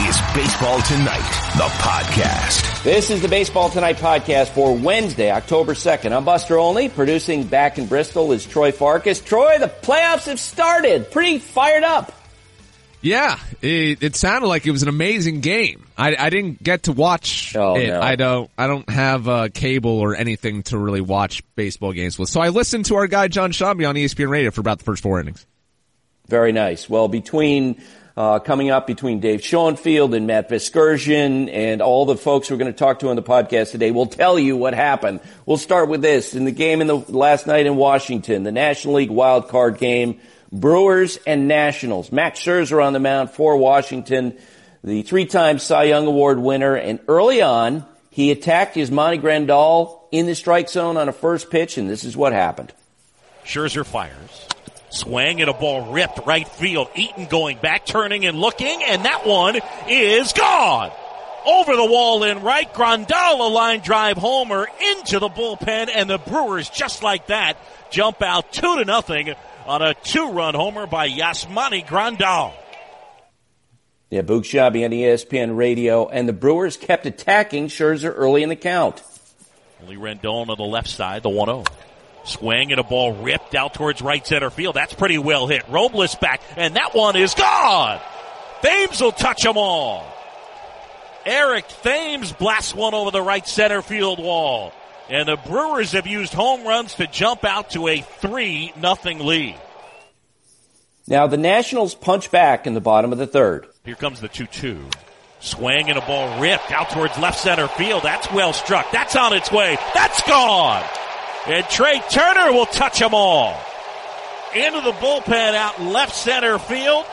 is Baseball Tonight, the podcast. This is the Baseball Tonight podcast for Wednesday, October 2nd. I'm Buster Olney. Producing back in Bristol is Troy Farkas. Troy, the playoffs have started. Pretty fired up. Yeah, it sounded like it was an amazing game. I didn't get to watch it. No. I don't have cable or anything to really watch baseball games with. So I listened to our guy John Shambi on ESPN Radio for about the first 4 innings. Very nice. Well, coming up between Dave Schoenfield and Matt Vasgersian and all the folks we're going to talk to on the podcast today, we'll tell you what happened. We'll start with this. In the game last night in Washington, the National League wild card game, Brewers and Nationals. Max Scherzer on the mound for Washington, the 3-time Cy Young Award winner. And early on, he attacked Yasmani Grandal in the strike zone on a first pitch, and this is what happened. Scherzer fires. Swing and a ball ripped right field. Eaton going back, turning and looking, and that one is gone. Over the wall in right. Grandal, a line drive homer into the bullpen, and the Brewers, just like that, jump out 2-0 on a 2-run homer by Yasmani Grandal. Yeah, Boog Shabby on ESPN Radio, and the Brewers kept attacking Scherzer early in the count. Only Rendon on the left side, the 1-0. Swing and a ball ripped out towards right center field. That's pretty well hit. Robles back, and that one is gone. Thames will touch them all. Eric Thames blasts one over the right center field wall. And the Brewers have used home runs to jump out to a 3-0 lead. Now the Nationals punch back in the bottom of the third. Here comes the 2-2. Swing and a ball ripped out towards left center field. That's well struck. That's on its way. That's gone. And Trey Turner will touch them all. Into the bullpen out left center field.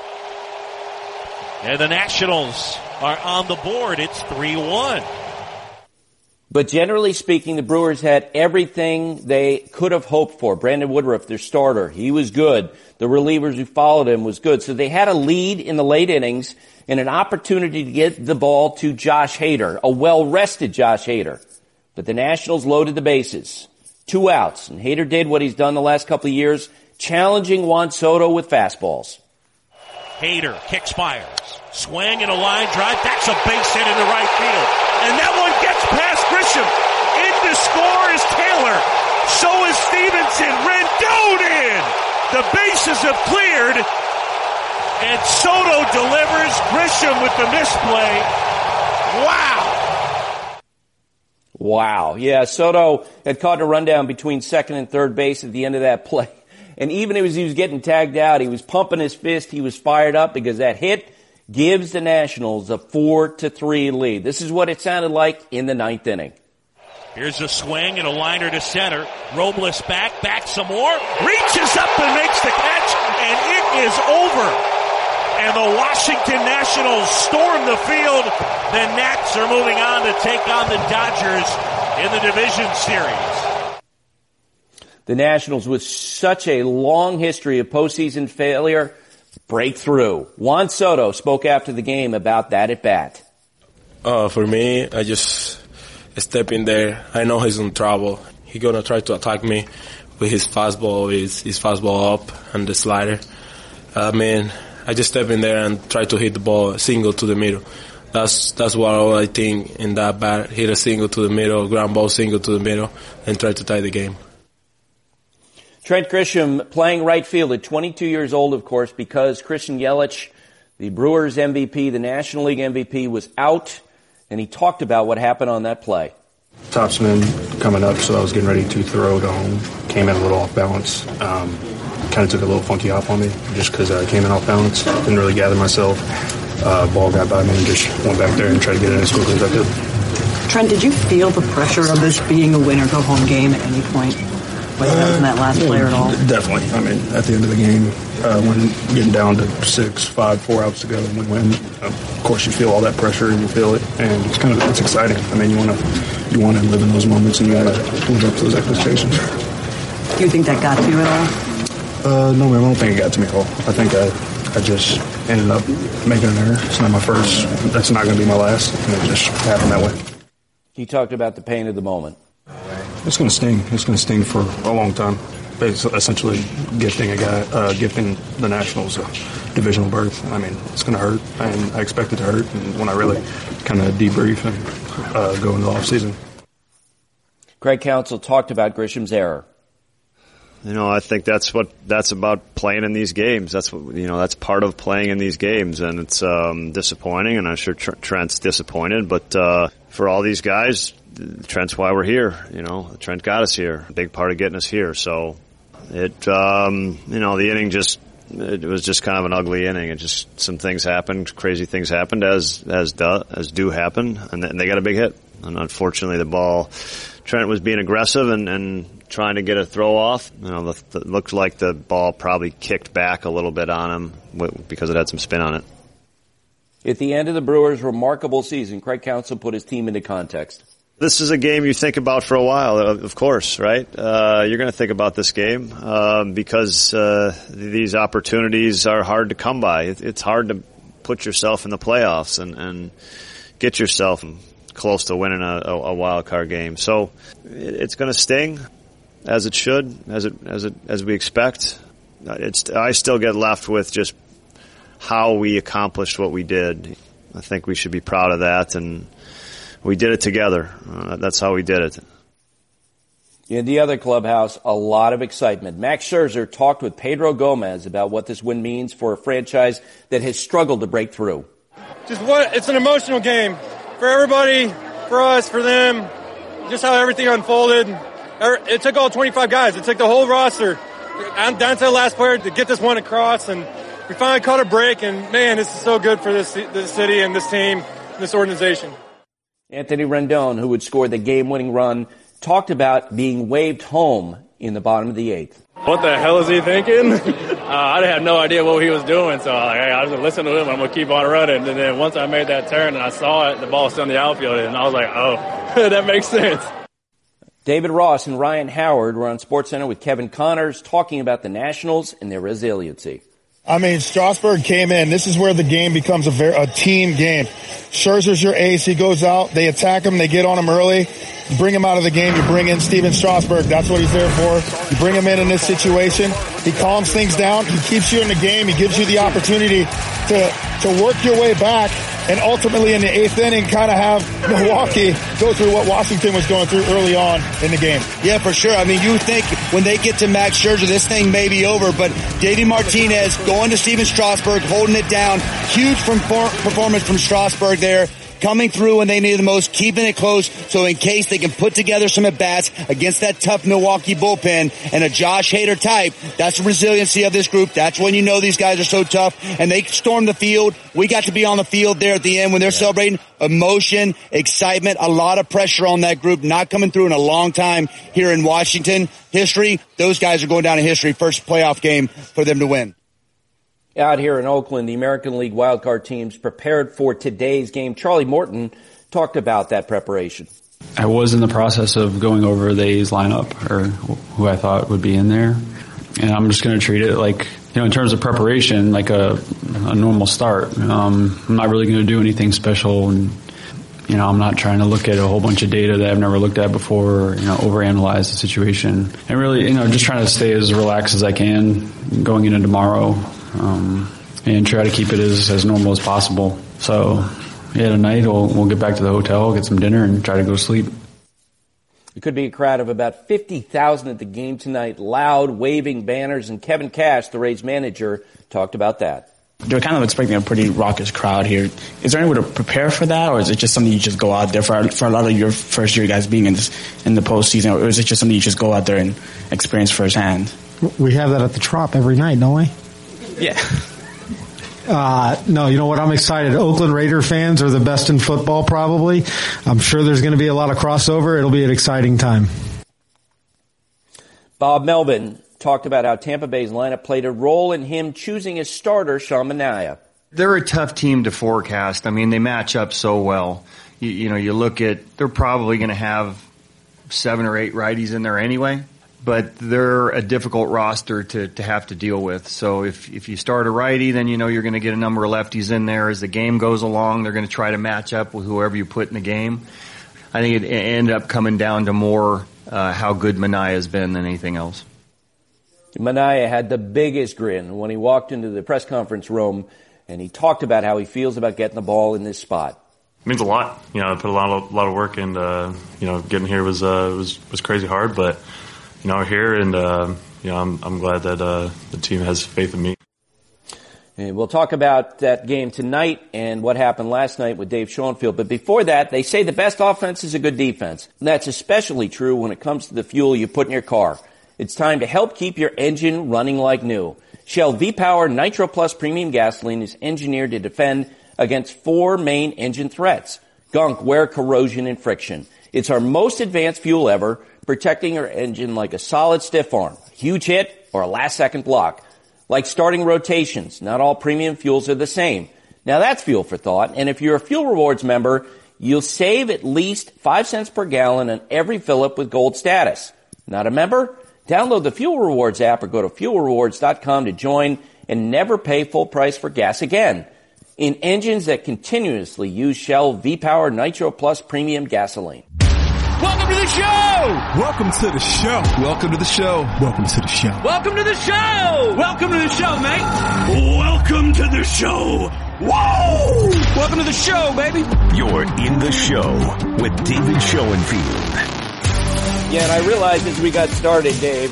And the Nationals are on the board. It's 3-1. But generally speaking, the Brewers had everything they could have hoped for. Brandon Woodruff, their starter, he was good. The relievers who followed him was good. So they had a lead in the late innings and an opportunity to get the ball to Josh Hader, a well-rested Josh Hader. But the Nationals loaded the bases. 2 outs, and Hader did what he's done the last couple of years, challenging Juan Soto with fastballs. Hader kicks, fires. Swing and a line drive. That's a base hit into right field. And that one gets past Grisham. In to score is Taylor. So is Stevenson. Rendon in. The bases have cleared. And Soto delivers. Grisham with the misplay. Wow. Yeah, Soto had caught a rundown between second and third base at the end of that play. And even as he was getting tagged out, he was pumping his fist. He was fired up because that hit gives the Nationals a 4-3 lead. This is what it sounded like in the 9th inning. Here's a swing and a liner to center. Robles back some more. Reaches up and makes the catch, and it is over. And the Washington Nationals storm the field. The Nats are moving on to take on the Dodgers in the division series. The Nationals, with such a long history of postseason failure, break through. Juan Soto spoke after the game about that at bat. For me, I just step in there. I know he's in trouble. He's gonna try to attack me with his fastball, his fastball up and the slider. I just step in there and try to hit the ball single to the middle. That's what I think in that bat. Hit a single to the middle, ground ball single to the middle, and try to tie the game. Trent Grisham playing right field at 22 years old, of course, because Christian Yelich, the Brewers MVP, the National League MVP, was out, and he talked about what happened on that play. Topspin coming up, so I was getting ready to throw to home. Came in a little off balance. Kind of took a little funky hop on me just because I came in off balance. Didn't really gather myself. Ball got by me and just went back there and tried to get it as quickly as I could. Trent, did you feel the pressure of this being a win-or-go-home game at any point? Like that was in that last player at all? Definitely. I mean, at the end of the game, when getting down to 6-5, 4 outs to go and we win, of course you feel all that pressure and you feel it, and it's exciting. I mean, you want to live in those moments and you want to live up to those expectations. Do you think that got to you at all? No, man, I don't think it got to me at all. I think I just ended up making an error. It's not my first. That's not going to be my last. And it just happened that way. He talked about the pain of the moment. It's going to sting. It's going to sting for a long time. essentially gifting the Nationals a divisional berth. I mean, it's going to hurt, and I expect it to hurt. And when I really kind of debrief and go into the offseason. Craig Counsell talked about Grisham's error. I think that's about playing in these games. That's that's part of playing in these games, and it's disappointing, and I'm sure Trent's disappointed, but for all these guys, Trent's why we're here. Trent got us here, a big part of getting us here. So the inning it was just kind of an ugly inning. It just, some things happened, crazy things happened as do happen, and they got a big hit. And unfortunately Trent was being aggressive and trying to get a throw off. It looked like the ball probably kicked back a little bit on him because it had some spin on it. At the end of the Brewers' remarkable season, Craig Counsell put his team into context. This is a game you think about for a while, of course, right? You're going to think about this game because these opportunities are hard to come by. It's hard to put yourself in the playoffs and get yourself close to winning a wild card game. So it's going to sting, as it should, as we expect. I still get left with just how we accomplished what we did. I think we should be proud of that, and we did it together. That's how we did it. In the other clubhouse, a lot of excitement. Max Scherzer talked with Pedro Gomez about what this win means for a franchise that has struggled to break through. It's an emotional game for everybody, for us, for them, just how everything unfolded. It took all 25 guys. It took the whole roster down to the last player to get this one across, and we finally caught a break, and man, this is so good for this city and this team, this organization. Anthony Rendon, who would score the game-winning run, talked about being waved home in the bottom of the eighth. What the hell is he thinking? I had no idea what he was doing, so I was listening to him. I'm going to keep on running. And then once I made that turn and I saw it, the ball was still in the outfield, and I was like, oh, that makes sense. David Ross and Ryan Howard were on SportsCenter with Kevin Connors talking about the Nationals and their resiliency. I mean, Strasburg came in. This is where the game becomes a team game. Scherzer's your ace. He goes out. They attack him. They get on him early. You bring him out of the game. You bring in Steven Strasburg. That's what he's there for. You bring him in this situation. He calms things down. He keeps you in the game. He gives you the opportunity to work your way back and ultimately in the eighth inning kind of have Milwaukee go through what Washington was going through early on in the game. Yeah, for sure. I mean, you think when they get to Max Scherzer, this thing may be over, but Davey Martinez going to Steven Strasburg, holding it down. Huge performance from Strasburg there. Coming through when they need it the most, keeping it close, so in case they can put together some at-bats against that tough Milwaukee bullpen and a Josh Hader type, that's the resiliency of this group. That's when you know these guys are so tough, and they storm the field. We got to be on the field there at the end when they're celebrating. Emotion, excitement, a lot of pressure on that group, not coming through in a long time here in Washington history. Those guys are going down in history. First playoff game for them to win. Out here in Oakland, the American League wildcard teams prepared for today's game. Charlie Morton talked about that preparation. I was in the process of going over the A's lineup, or who I thought would be in there. And I'm just going to treat it like, in terms of preparation, like a normal start. I'm not really going to do anything special. And, I'm not trying to look at a whole bunch of data that I've never looked at before, or, overanalyze the situation. And really, just trying to stay as relaxed as I can going into tomorrow. And try to keep it as normal as possible. So, tonight we'll get back to the hotel, get some dinner, and try to go to sleep. It could be a crowd of about 50,000 at the game tonight, loud, waving banners, and Kevin Cash, the Rays manager, talked about that. They're kind of expecting a pretty raucous crowd here. Is there any way to prepare for that, or is it just something you just go out there for a lot of your first year guys being in the postseason, or is it just something you just go out there and experience firsthand? We have that at the Trop every night, don't we? Yeah. No, you know what? I'm excited. Oakland Raider fans are the best in football, probably. I'm sure there's going to be a lot of crossover. It'll be an exciting time. Bob Melvin talked about how Tampa Bay's lineup played a role in him choosing his starter, Sean Manaea. They're a tough team to forecast. I mean, they match up so well. You look at, they're probably going to have 7 or 8 righties in there anyway. But they're a difficult roster to have to deal with. So if you start a righty, then you're going to get a number of lefties in there. As the game goes along, they're going to try to match up with whoever you put in the game. I think it ended up coming down to more how good Manaea has been than anything else. Manaea had the biggest grin when he walked into the press conference room, and he talked about how he feels about getting the ball in this spot. It means a lot. I put a lot of work in. Getting here was crazy hard, but we're here, and I'm glad that the team has faith in me. And we'll talk about that game tonight and what happened last night with Dave Schoenfield. But before that, they say the best offense is a good defense. And that's especially true when it comes to the fuel you put in your car. It's time to help keep your engine running like new. Shell V-Power Nitro Plus Premium Gasoline is engineered to defend against 4 main engine threats: gunk, wear, corrosion, and friction. It's our most advanced fuel ever, protecting your engine like a solid stiff arm, a huge hit, or a last-second block. Like starting rotations, not all premium fuels are the same. Now that's fuel for thought, and if you're a Fuel Rewards member, you'll save at least 5 cents per gallon on every fill-up with gold status. Not a member? Download the Fuel Rewards app or go to fuelrewards.com to join and never pay full price for gas again. In engines that continuously use Shell V-Power Nitro Plus Premium Gasoline. Welcome to the show! Welcome to the show. Welcome to the show. Welcome to the show. Welcome to the show! Welcome to the show, mate! Welcome to the show. Whoa! Welcome to the show, baby! You're in the show with David Schoenfield. Yeah, and I realized as we got started, Dave,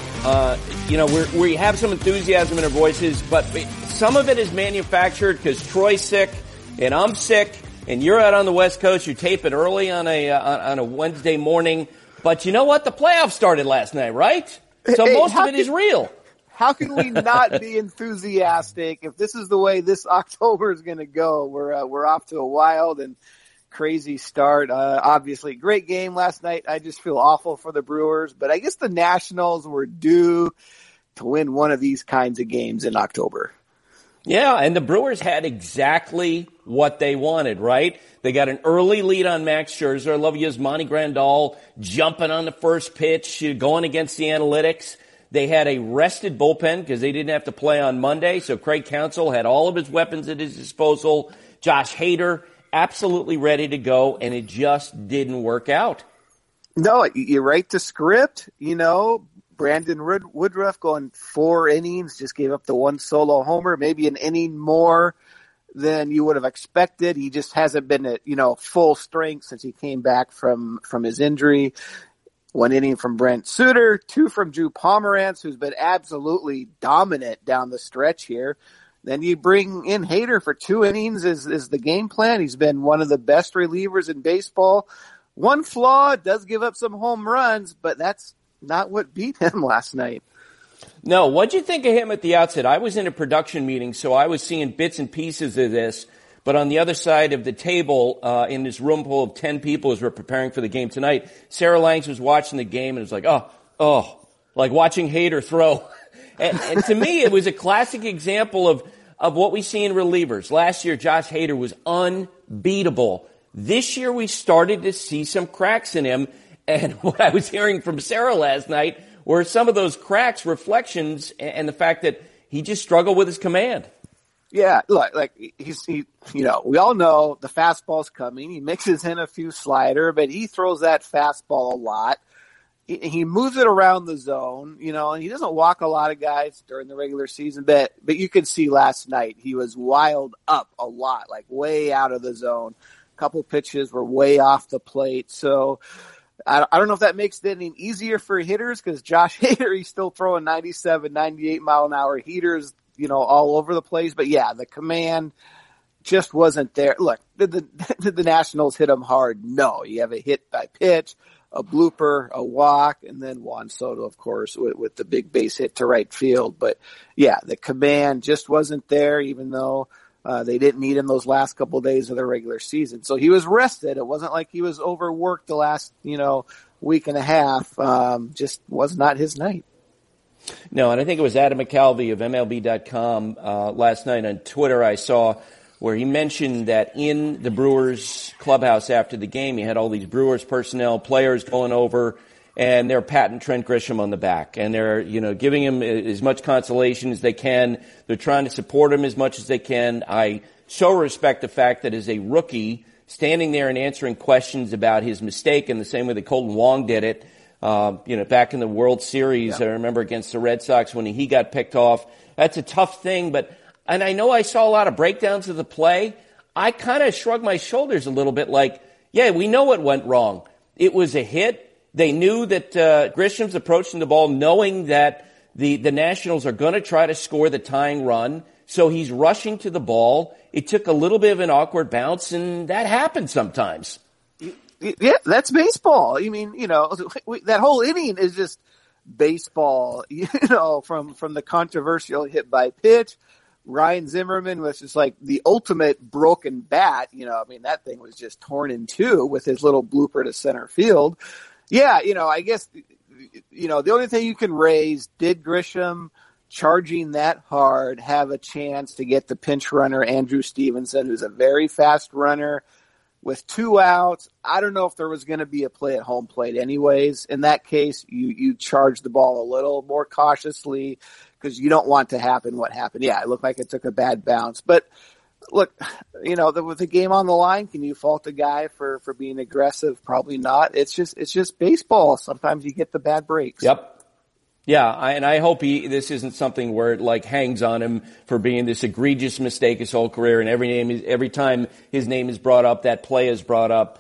we have some enthusiasm in our voices, but some of it is manufactured because Troy's sick and I'm sick. And you're out on the West Coast. You tape it early on a Wednesday morning. But you know what? The playoffs started last night, right? So most of it is real. How can we not be enthusiastic if this is the way this October is going to go? We're off to a wild and crazy start. Obviously, great game last night. I just feel awful for the Brewers, but I guess the Nationals were due to win one of these kinds of games in October. Yeah, and the Brewers had exactly what they wanted, right? They got an early lead on Max Scherzer. I love Yasmani Grandal jumping on the first pitch, going against the analytics. They had a rested bullpen because they didn't have to play on Monday, so Craig Counsell had all of his weapons at his disposal. Josh Hader, absolutely ready to go, and it just didn't work out. No, you write the script, Brandon Woodruff going 4 innings, just gave up the 1 solo homer, maybe an inning more than you would have expected. He just hasn't been at, full strength since he came back from his injury. 1 inning from Brent Suter, 2 from Drew Pomerantz, who's been absolutely dominant down the stretch here. Then you bring in Hader for 2 innings is the game plan. He's been one of the best relievers in baseball. One flaw, does give up some home runs, but that's not what beat him last night. No, what'd you think of him at the outset? I was in a production meeting, so I was seeing bits and pieces of this. But on the other side of the table, in this room full of 10 people as we're preparing for the game tonight, Sarah Langs was watching the game and was like, like watching Hader throw. and to me, it was a classic example of what we see in relievers. Last year, Josh Hader was unbeatable. This year, we started to see some cracks in him. And what I was hearing from Sarah last night were some of those cracks, reflections, and the fact that he just struggled with his command. Yeah, look, we all know the fastball's coming. He mixes in a few slider, but he throws that fastball a lot. He moves it around the zone, and he doesn't walk a lot of guys during the regular season, but you could see last night he was wild up a lot, like way out of the zone. A couple pitches were way off the plate, so I don't know if that makes the inning easier for hitters because Josh Hader, he's still throwing 97, 98 mile an hour heaters, all over the place. But yeah, the command just wasn't there. Look, did the Nationals hit him hard? No. You have a hit by pitch, a blooper, a walk, and then Juan Soto, of course, with the big base hit to right field. But yeah, the command just wasn't there, even though they didn't need him those last couple of days of the regular season. So he was rested. It wasn't like he was overworked the last, week and a half. Just was not his night. No, and I think it was Adam McCalvey of MLB.com last night on Twitter I saw where he mentioned that in the Brewers clubhouse after the game, he had all these Brewers personnel, players going over, and they're patting Trent Grisham on the back. And they're, giving him as much consolation as they can. They're trying to support him as much as they can. I so respect the fact that as a rookie, standing there and answering questions about his mistake in the same way that Colton Wong did it, back in the World Series, I remember against the Red Sox when he got picked off. That's a tough thing, and I know I saw a lot of breakdowns of the play. I kind of shrugged my shoulders a little bit like, yeah, we know what went wrong. It was a hit. They knew that Grisham's approaching the ball knowing that the Nationals are going to try to score the tying run, so he's rushing to the ball. It took a little bit of an awkward bounce, and that happens sometimes. Yeah, that's baseball. I mean, that whole inning is just baseball, from the controversial hit by pitch. Ryan Zimmerman was just like the ultimate broken bat. That thing was just torn in two with his little blooper to center field. Yeah, I guess, the only thing you can raise, did Grisham charging that hard have a chance to get the pinch runner, Andrew Stevenson, who's a very fast runner, with 2 outs? I don't know if there was going to be a play at home plate anyways. In that case, you charge the ball a little more cautiously because you don't want to happen what happened. Yeah, it looked like it took a bad bounce. But look, with the game on the line, can you fault a guy for being aggressive? Probably not. It's just baseball. Sometimes you get the bad breaks. Yep. Yeah, and I hope this isn't something where it hangs on him for being this egregious mistake his whole career, and every time his name is brought up, that play is brought up.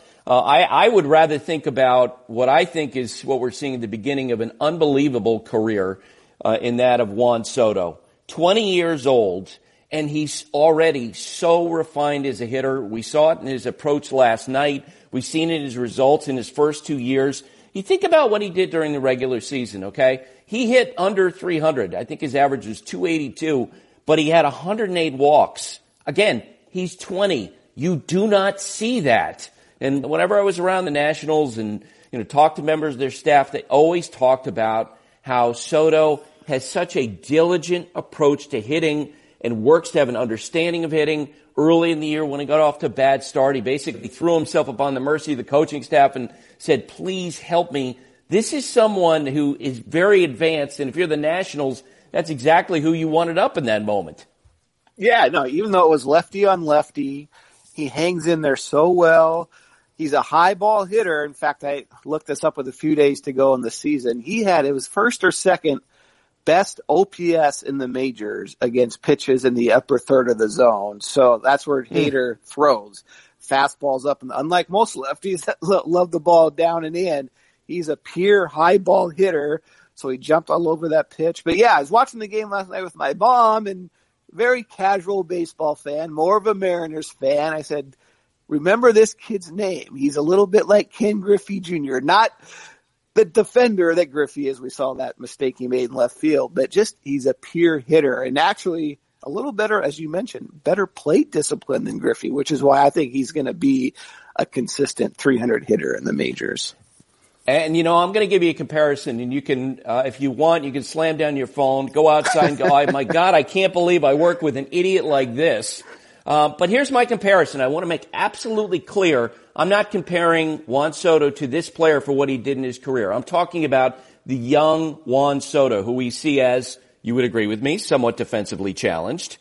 I would rather think about what I think is what we're seeing at the beginning of an unbelievable career, in that of Juan Soto. 20 years old, and he's already so refined as a hitter. We saw it in his approach last night. We've seen it in his results in his first 2 years. You think about what he did during the regular season, okay? He hit under 300. I think his average was 282, but he had 108 walks. Again, he's 20. You do not see that. And whenever I was around the Nationals and, talked to members of their staff, they always talked about how Soto has such a diligent approach to hitting and works to have an understanding of hitting. Early in the year when he got off to a bad start, he basically threw himself upon the mercy of the coaching staff and said, please help me. This is someone who is very advanced, and if you're the Nationals, that's exactly who you wanted up in that moment. Yeah, no, even though it was lefty on lefty, he hangs in there so well. He's a high ball hitter. In fact, I looked this up with a few days to go in the season. It was first or second best OPS in the majors against pitches in the upper third of the zone. So that's where Hader throws. Fastballs up. And unlike most lefties that love the ball down and in, he's a pure high ball hitter. So he jumped all over that pitch. But yeah, I was watching the game last night with my mom, and very casual baseball fan, more of a Mariners fan. I said, remember this kid's name. He's a little bit like Ken Griffey Jr., not the defender that Griffey is. We saw that mistake he made in left field, but just he's a pure hitter, and actually a little better, as you mentioned, better plate discipline than Griffey, which is why I think he's going to be a consistent 300 hitter in the majors. And, I'm going to give you a comparison, and you can, if you want, you can slam down your phone, go outside and go, oh, my God, I can't believe I work with an idiot like this. But here's my comparison. I want to make absolutely clear, I'm not comparing Juan Soto to this player for what he did in his career. I'm talking about the young Juan Soto, who we see as, you would agree with me, somewhat defensively challenged.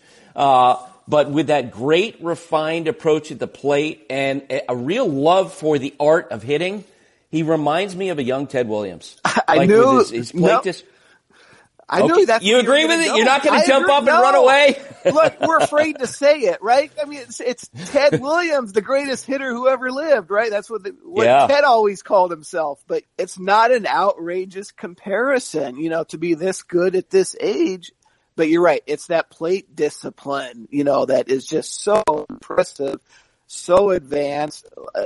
But with that great refined approach at the plate and a real love for the art of hitting, he reminds me of a young Ted Williams. I knew his plate I knew that's you agree with it? You're not going to jump up and run away? Look, we're afraid to say it, right? I mean, it's Ted Williams, the greatest hitter who ever lived, right? That's what Ted always called himself. But it's not an outrageous comparison, to be this good at this age. But you're right. It's that plate discipline, that is just so impressive, so advanced.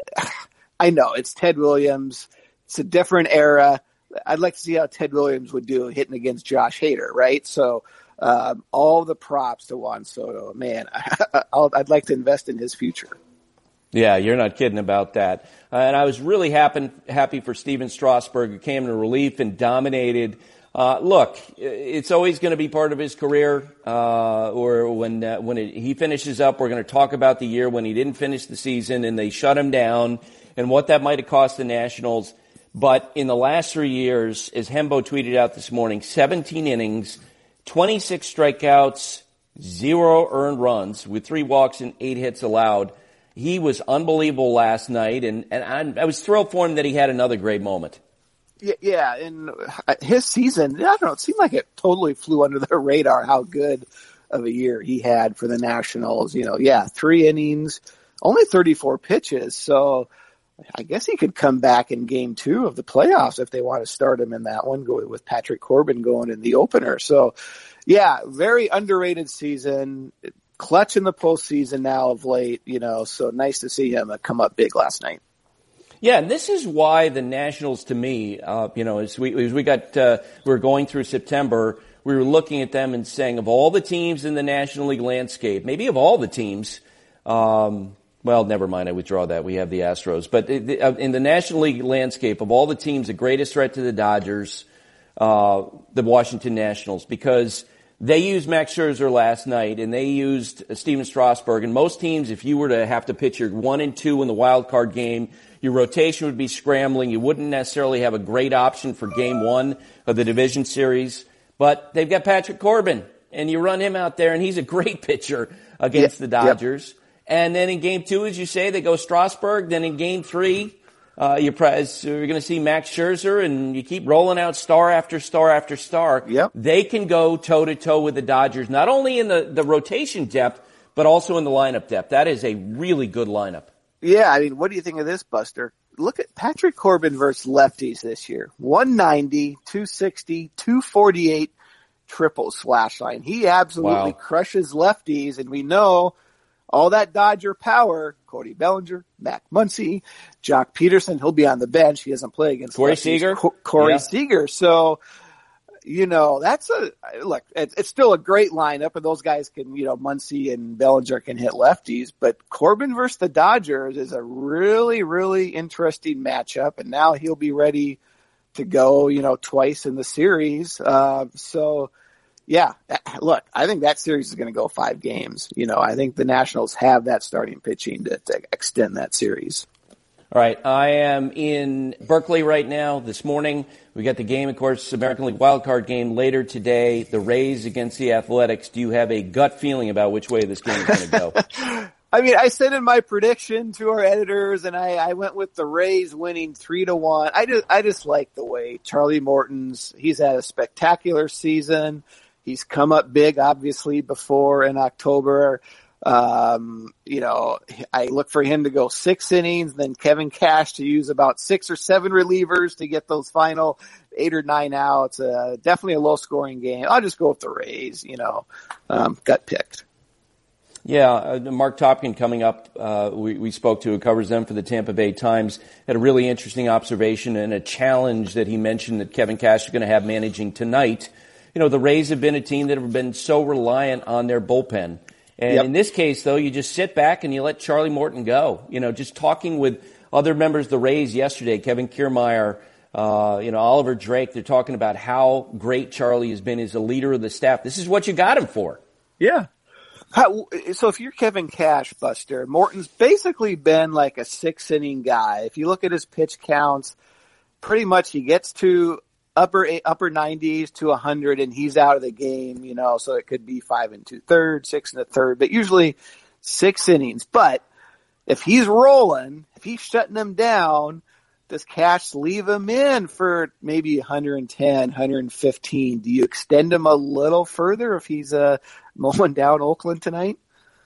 I know it's Ted Williams. It's a different era. I'd like to see how Ted Williams would do hitting against Josh Hader, right? So all the props to Juan Soto. Man, I'd like to invest in his future. Yeah, you're not kidding about that. And I was really happy for Steven Strasburg, who came to relief and dominated. Look, it's always going to be part of his career, or when he finishes up, we're going to talk about the year when he didn't finish the season and they shut him down and what that might have cost the Nationals. But in the last 3 years, as Hembo tweeted out this morning, 17 innings, 26 strikeouts, 0 earned runs with 3 walks and 8 hits allowed. He was unbelievable last night, and I was thrilled for him that he had another great moment. Yeah, and his season, I don't know, it seemed like it totally flew under the radar how good of a year he had for the Nationals. 3 innings, only 34 pitches. So I guess he could come back in game 2 of the playoffs if they want to start him in that one, go with Patrick Corbin going in the opener. So, yeah, very underrated season. Clutch in the postseason now of late, so nice to see him come up big last night. Yeah, and this is why the Nationals, to me, as we were going through September, we were looking at them and saying, of all the teams in the National League landscape, maybe of all the teams, well, never mind, I withdraw that. We have the Astros. But in the National League landscape, of all the teams, the greatest threat to the Dodgers, the Washington Nationals, because they used Max Scherzer last night, and they used Steven Strasburg. And most teams, if you were to have to pitch your 1 and 2 in the wild card game, your rotation would be scrambling. You wouldn't necessarily have a great option for game 1 of the division series. But they've got Patrick Corbin, and you run him out there, and he's a great pitcher against the Dodgers. Yep. And then in game 2, as you say, they go Strasburg. Then in game 3, you're going to see Max Scherzer, and you keep rolling out star after star after star. Yep. They can go toe-to-toe with the Dodgers, not only in the rotation depth, but also in the lineup depth. That is a really good lineup. Yeah, I mean, what do you think of this, Buster? Look at Patrick Corbin versus lefties this year. 190, 260, 248 triple slash line. He absolutely crushes lefties, and we know all that Dodger power, Cody Bellinger, Matt Muncy, Jock Peterson, he'll be on the bench. He doesn't play against Corey Seager. Corey Seager. So, it's still a great lineup, and those guys can, Muncy and Bellinger can hit lefties, but Corbin versus the Dodgers is a really, really interesting matchup, and now he'll be ready to go, twice in the series. Yeah, look, I think that series is going to go 5 games. I think the Nationals have that starting pitching to extend that series. All right, I am in Berkeley right now this morning. We got the game, of course, American League wildcard game later today, the Rays against the Athletics. Do you have a gut feeling about which way this game is going to go? I mean, I sent in my prediction to our editors, and I went with the Rays winning 3-1. I just like the way Charlie Morton's, he's had a spectacular season. He's come up big, obviously, before in October. I look for him to go 6 innings, then Kevin Cash to use about 6 or 7 relievers to get those final 8 or 9 outs. Definitely a low-scoring game. I'll just go with the Rays, gut picked. Yeah, Mark Topkin coming up, we spoke to, who covers them for the Tampa Bay Times, had a really interesting observation and a challenge that he mentioned that Kevin Cash is going to have managing tonight. The Rays have been a team that have been so reliant on their bullpen. And in this case, though, you just sit back and you let Charlie Morton go. Just talking with other members of the Rays yesterday, Kevin Kiermaier, Oliver Drake, they're talking about how great Charlie has been as a leader of the staff. This is what you got him for. Yeah. So if you're Kevin Cash, Buster, Morton's basically been like a 6-inning guy. If you look at his pitch counts, pretty much he gets to upper 90s to 100, and he's out of the game, so it could be 5 2/3, 6 1/3, but usually 6 innings. But if he's rolling, if he's shutting them down, does Cash leave him in for maybe 110, 115? Do you extend him a little further if he's mowing down Oakland tonight?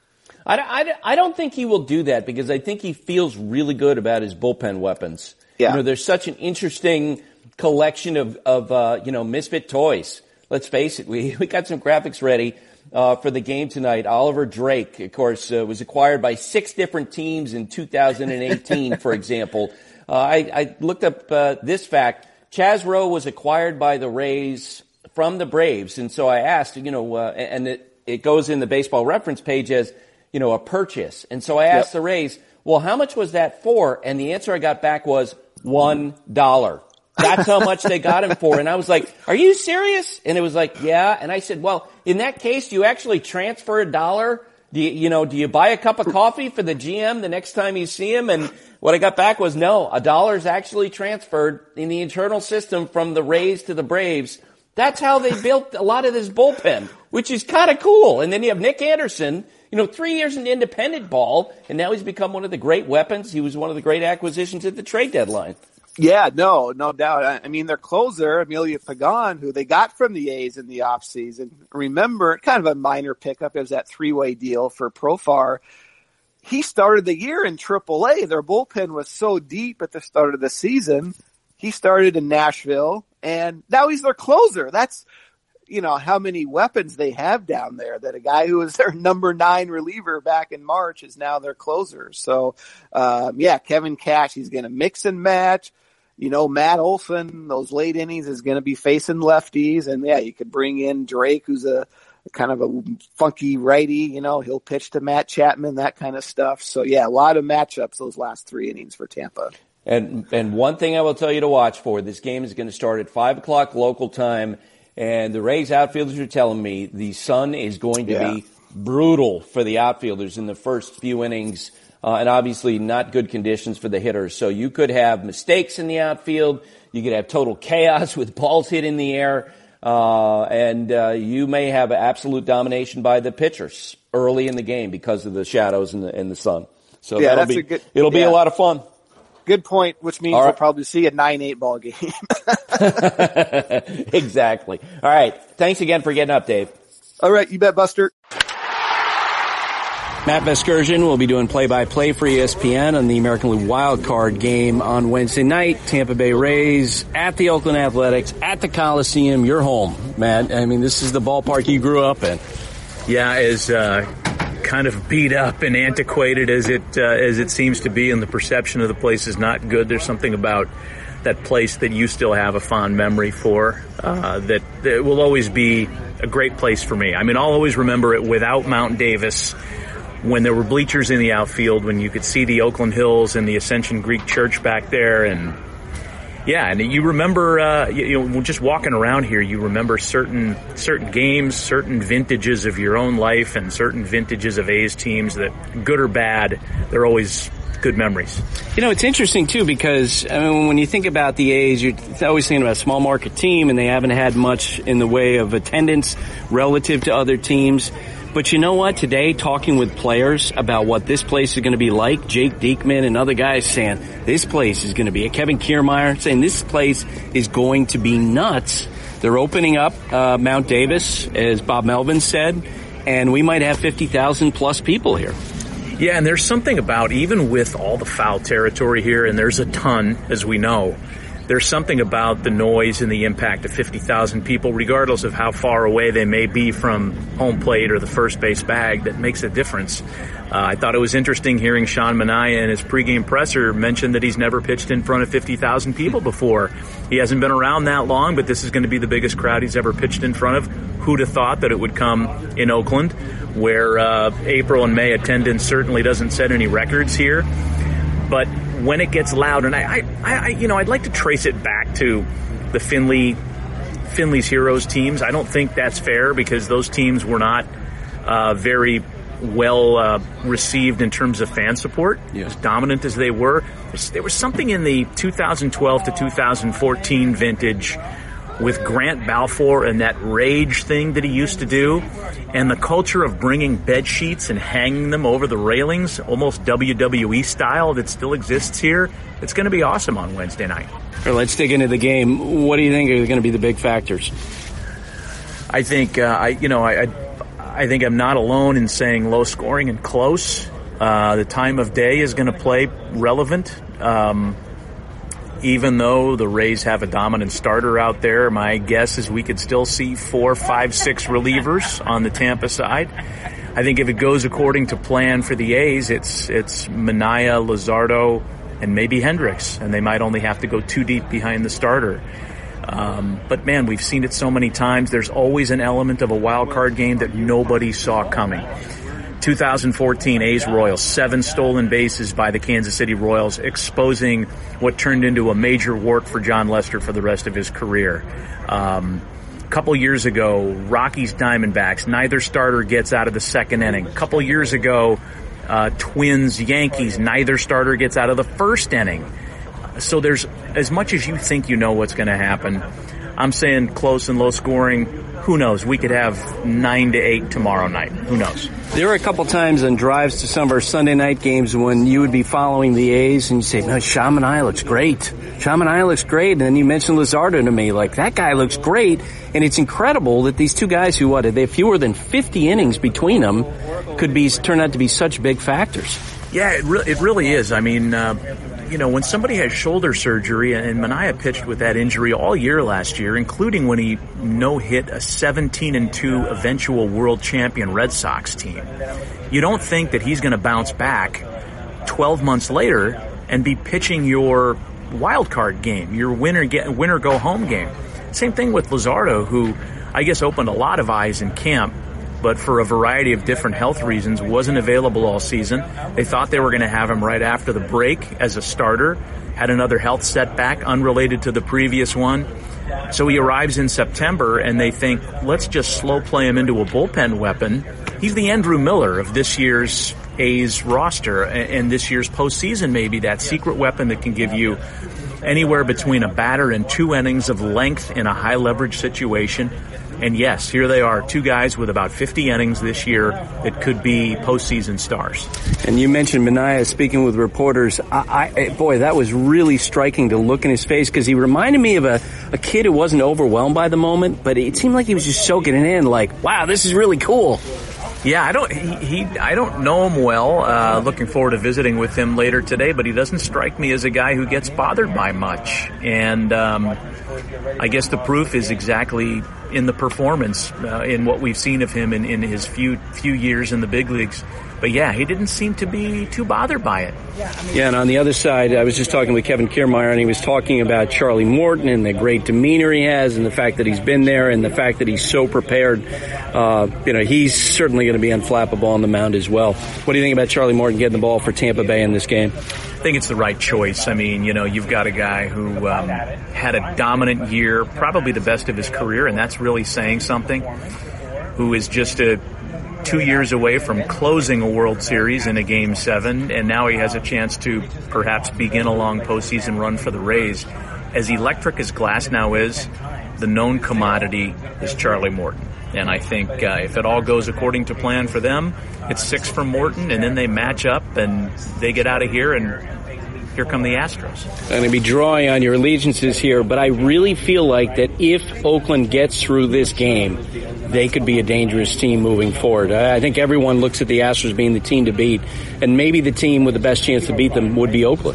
I don't think he will do that, because I think he feels really good about his bullpen weapons. Yeah. There's such an interesting collection of misfit toys. Let's face it, we got some graphics ready for the game tonight. Oliver Drake, of course, was acquired by 6 different teams in 2018, for example. I looked up this fact. Chaz Rowe was acquired by the Rays from the Braves, and so I asked, and it goes in the Baseball Reference page as, a purchase. And so I asked the Rays, well, how much was that for? And the answer I got back was $1. That's how much they got him for. And I was like, are you serious? And it was like, yeah. And I said, well, in that case, do you actually transfer $1? Do you buy a cup of coffee for the GM the next time you see him? And what I got back was, no, $1 is actually transferred in the internal system from the Rays to the Braves. That's how they built a lot of this bullpen, which is kind of cool. And then you have Nick Anderson, 3 years in independent ball, and now he's become one of the great weapons. He was one of the great acquisitions at the trade deadline. Yeah, no doubt. I mean, their closer, Emilio Pagan, who they got from the A's in the offseason, remember, kind of a minor pickup. It was that 3-way deal for Profar. He started the year in AAA. Their bullpen was so deep at the start of the season. He started in Nashville, and now he's their closer. That's, how many weapons they have down there, that a guy who was their number 9 reliever back in March is now their closer. So, Kevin Cash, he's going to mix and match. Matt Olson, those late innings, is going to be facing lefties. And you could bring in Drake, who's a kind of a funky righty. He'll pitch to Matt Chapman, that kind of stuff. So a lot of matchups those last 3 innings for Tampa. And one thing I will tell you to watch for, this game is going to start at 5:00 local time. And the Rays outfielders are telling me the sun is going to be brutal for the outfielders in the first few innings. And obviously not good conditions for the hitters. So you could have mistakes in the outfield. You could have total chaos with balls hit in the air. And you may have absolute domination by the pitchers early in the game because of the shadows and the sun. So it'll be a lot of fun. Good point, which means we'll probably see a 9-8 ball game. Exactly. All right. Thanks again for getting up, Dave. All right. You bet, Buster. Matt Vasgersian will be doing play-by-play for ESPN on the American League Wild Card game on Wednesday night. Tampa Bay Rays at the Oakland Athletics at the Coliseum. Your home, Matt. I mean, this is the ballpark you grew up in. Yeah, as kind of beat up and antiquated as it seems to be, and the perception of the place is not good. There's something about that place that you still have a fond memory for, that will always be a great place for me. I mean, I'll always remember it without Mount Davis, when there were bleachers in the outfield, when you could see the Oakland Hills and the Ascension Greek Church back there. And you remember, just walking around here, you remember certain games, certain vintages of your own life, and certain vintages of A's teams that, good or bad, they're always good memories. It's interesting too, because when you think about the A's, you're always thinking about a small market team, and they haven't had much in the way of attendance relative to other teams. But you know what? Today, talking with players about what this place is going to be like, Jake Diekman and other guys saying this place is going to be, Kevin Kiermaier saying this place is going to be nuts. They're opening up Mount Davis, as Bob Melvin said, and we might have 50,000 plus people here. Yeah, and there's something about, even with all the foul territory here, and there's a ton, as we know, there's something about the noise and the impact of 50,000 people, regardless of how far away they may be from home plate or the first base bag, that makes a difference. I thought it was interesting hearing Sean Manaea in his pregame presser mention that he's never pitched in front of 50,000 people before. He hasn't been around that long, but this is going to be the biggest crowd he's ever pitched in front of. Who'd have thought that it would come in Oakland, where April and May attendance certainly doesn't set any records here. But when it gets loud, and I'd like to trace it back to the Finley's Heroes teams. I don't think that's fair, because those teams were not very well received in terms of fan support. Yeah. As dominant as they were, there was something in the 2012 to 2014 vintage with Grant Balfour and that rage thing that he used to do, and the culture of bringing bed sheets and hanging them over the railings, almost WWE style, that still exists here. It's going to be awesome on Wednesday night. Well, let's dig into the game. What do you think are going to be the big factors? I think I think I'm not alone in saying low scoring and close. The time of day is going to play relevant. Even though the Rays have a dominant starter out there, my guess is we could still see 4, 5, 6 relievers on the Tampa side. I think if it goes according to plan for the A's, it's Manaea, Luzardo, and maybe Hendricks, and they might only have to go 2 deep behind the starter. But man, we've seen it so many times. There's always an element of a wild card game that nobody saw coming. 2014 A's Royals, 7 stolen bases by the Kansas City Royals, exposing what turned into a major wart for John Lester for the rest of his career. A couple years ago, Rockies Diamondbacks, neither starter gets out of the second inning. A couple years ago, Twins Yankees, neither starter gets out of the first inning. So there's, as much as you think you know what's going to happen, I'm saying close and low scoring. Who knows? We could have 9-8 tomorrow night. Who knows? There were a couple times on drives to some of our Sunday night games when you would be following the A's and you say, no, Chaminade looks great. Chaminade looks great. And then you mentioned Luzardo to me, like, that guy looks great. And it's incredible that these two guys who, they have fewer than 50 innings between them, could turn out to be such big factors. Yeah, it really is. I mean, when somebody has shoulder surgery, and Manaea pitched with that injury all year last year, including when he no-hit a 17-2 eventual world champion Red Sox team, you don't think that he's going to bounce back 12 months later and be pitching your wild card game, your winner-go-home game. Same thing with Luzardo, who I guess opened a lot of eyes in camp, but for a variety of different health reasons wasn't available all season. They thought they were going to have him right after the break as a starter, had another health setback unrelated to the previous one. So he arrives in September and they think, let's just slow play him into a bullpen weapon. He's the Andrew Miller of this year's A's roster and this year's postseason, maybe that secret weapon that can give you anywhere between a batter and 2 innings of length in a high leverage situation. And yes, here they are, 2 guys with about 50 innings this year that could be postseason stars. And you mentioned Manaea speaking with reporters. Boy, that was really striking to look in his face because he reminded me of a kid who wasn't overwhelmed by the moment, but it seemed like he was just soaking it in like, wow, this is really cool. Yeah, I don't know him well. Looking forward to visiting with him later today, but he doesn't strike me as a guy who gets bothered by much. And I guess the proof is exactly in the performance, in what we've seen of him in his few years in the big leagues. But yeah, he didn't seem to be too bothered by it. Yeah, and on the other side, I was just talking with Kevin Kiermaier, and he was talking about Charlie Morton and the great demeanor he has and the fact that he's been there and the fact that he's so prepared. He's certainly going to be unflappable on the mound as well. What do you think about Charlie Morton getting the ball for Tampa Bay in this game? I think it's the right choice. I mean, you've got a guy who had a dominant year, probably the best of his career, and that's really saying something, who is just 2 years away from closing a World Series in a Game 7, and now he has a chance to perhaps begin a long postseason run for the Rays. As electric as Glasnow is, the known commodity is Charlie Morton. And I think if it all goes according to plan for them, it's 6 from Morton, and then they match up and they get out of here, and here come the Astros. I'm going to be drawing on your allegiances here, but I really feel like that if Oakland gets through this game, they could be a dangerous team moving forward. I think everyone looks at the Astros being the team to beat, and maybe the team with the best chance to beat them would be Oakland.